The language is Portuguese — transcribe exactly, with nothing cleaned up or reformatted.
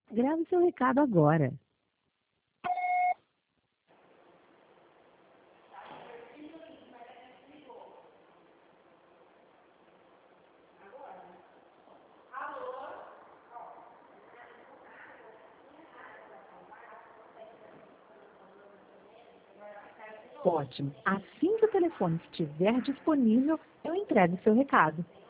Grave seu recado agora. Ótimo. Assim que o telefone estiver disponível, eu entrego seu recado.